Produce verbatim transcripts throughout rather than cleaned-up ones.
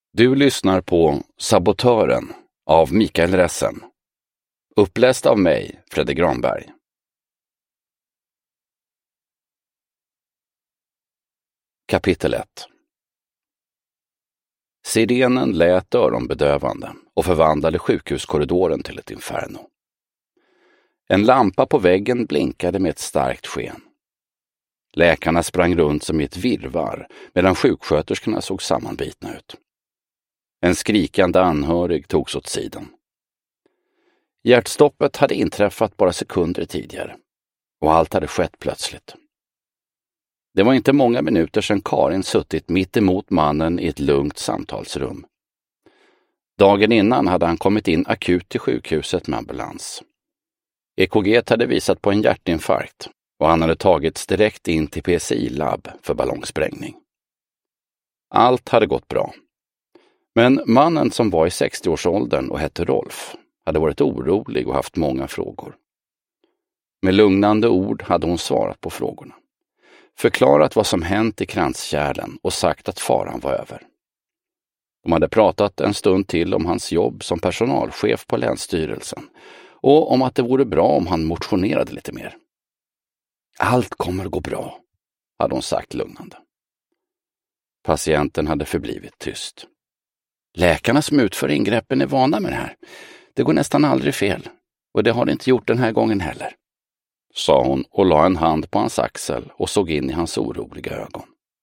Du lyssnar på Sabotören av Mikael Ressen. Uppläst av mig, Fredrik Granberg. Kapitel ett. Sirenen lät öronbedövande och förvandlade sjukhuskorridoren till ett inferno. En lampa på väggen blinkade med ett starkt sken. Läkarna sprang runt som i ett virrvarr medan sjuksköterskorna såg sammanbitna ut. En skrikande anhörig togs åt sidan. Hjärtstoppet hade inträffat bara sekunder tidigare och allt hade skett plötsligt. Det var inte många minuter sedan Karin suttit mitt emot mannen i ett lugnt samtalsrum. Dagen innan hade han kommit in akut till sjukhuset med ambulans. E K G hade visat på en hjärtinfarkt och han hade tagits direkt in till P S I-labb för ballongsprängning. Allt hade gått bra. Men mannen som var i sextioårsåldern och hette Rolf hade varit orolig och haft många frågor. Med lugnande ord hade hon svarat på frågorna. Förklarat vad som hänt i kranskärlen och sagt att faran var över. De hade pratat en stund till om hans jobb som personalchef på länsstyrelsen och om att det vore bra om han motionerade lite mer. Allt kommer att gå bra, hade hon sagt lugnande. Patienten hade förblivit tyst. Läkarna som utför ingreppen är vana med det här. Det går nästan aldrig fel och det har det inte gjort den här gången heller, sa hon och la en hand på hans axel och såg in i hans oroliga ögon.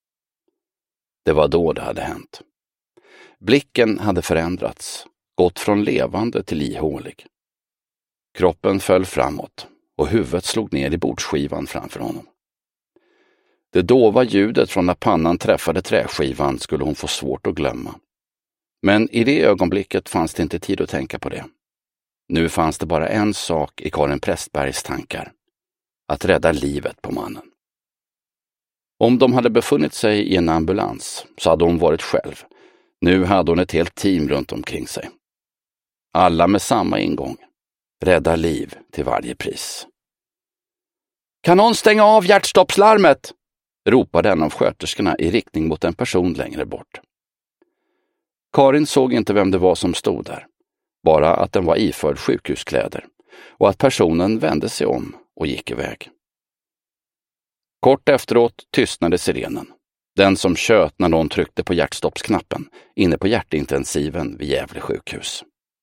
Det var då det hade hänt. Blicken hade förändrats, gått från levande till ihålig. Kroppen föll framåt och huvudet slog ner i bordsskivan framför honom. Det dova ljudet från när pannan träffade träskivan skulle hon få svårt att glömma. Men i det ögonblicket fanns det inte tid att tänka på det. Nu fanns det bara en sak i Karin Prästbergs tankar. Att rädda livet på mannen. Om de hade befunnit sig i en ambulans så hade hon varit själv. Nu hade hon ett helt team runt omkring sig. Alla med samma ingång. Rädda liv till varje pris. Kan någon stänga av hjärtstoppslarmet? Ropade en av sköterskorna i riktning mot en person längre bort. Karin såg inte vem det var som stod där. Bara att den var iförd sjukhuskläder och att personen vände sig om och gick iväg. Kort efteråt tystnade sirenen. Den som tjöt när någon tryckte på hjärtstoppsknappen inne på hjärtintensiven vid Gävle sjukhus.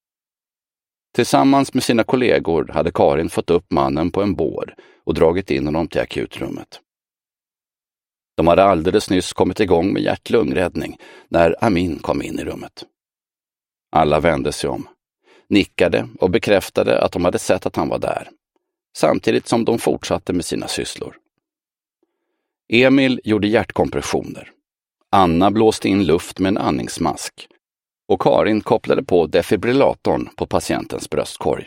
Tillsammans med sina kollegor hade Karin fått upp mannen på en bår och dragit in honom till akutrummet. De hade alldeles nyss kommit igång med hjärt-lungräddning när Amin kom in i rummet. Alla vände sig om, nickade och bekräftade att de hade sett att han var där, samtidigt som de fortsatte med sina sysslor. Emil gjorde hjärtkompressioner. Anna blåste in luft med en andningsmask och Karin kopplade på defibrillatorn på patientens bröstkorg.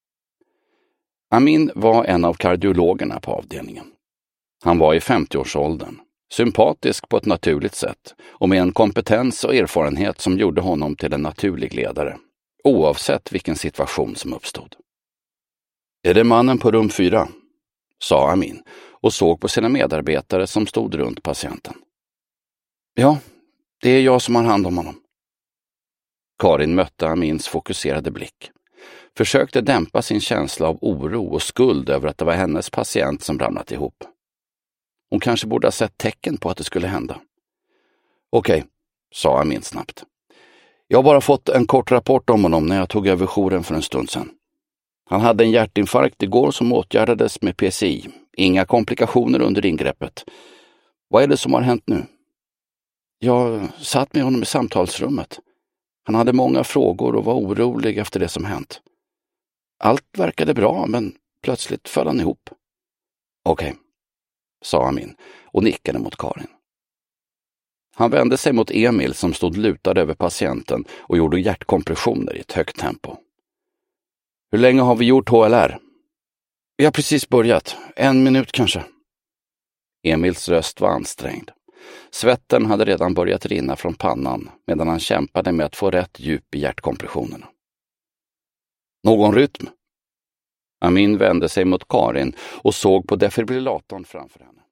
Amin var en av kardiologerna på avdelningen. Han var i femtioårsåldern, sympatisk på ett naturligt sätt och med en kompetens och erfarenhet som gjorde honom till en naturlig ledare, oavsett vilken situation som uppstod. Är det mannen på rum fyra? Sa Amin och såg på sina medarbetare som stod runt patienten. Ja, det är jag som har hand om honom. Karin mötte Amins fokuserade blick. Försökte dämpa sin känsla av oro och skuld över att det var hennes patient som ramlat ihop. Hon kanske borde ha sett tecken på att det skulle hända. Okej, sa Amin snabbt. Jag har bara fått en kort rapport om honom när jag tog över jouren för en stund sedan. Han hade en hjärtinfarkt igår som åtgärdades med P S I. Inga komplikationer under ingreppet. Vad är det som har hänt nu? Jag satt med honom i samtalsrummet. Han hade många frågor och var orolig efter det som hänt. Allt verkade bra, men plötsligt föll han ihop. Okej, sa Amin och nickade mot Karin. Han vände sig mot Emil som stod lutad över patienten och gjorde hjärtkompressioner i ett högt tempo. Hur länge har vi gjort H L R? Vi har precis börjat. En minut kanske. Emils röst var ansträngd. Svetten hade redan börjat rinna från pannan medan han kämpade med att få rätt djup i hjärtkompressionerna. Någon rytm? Amin vände sig mot Karin och såg på defibrillatorn framför henne.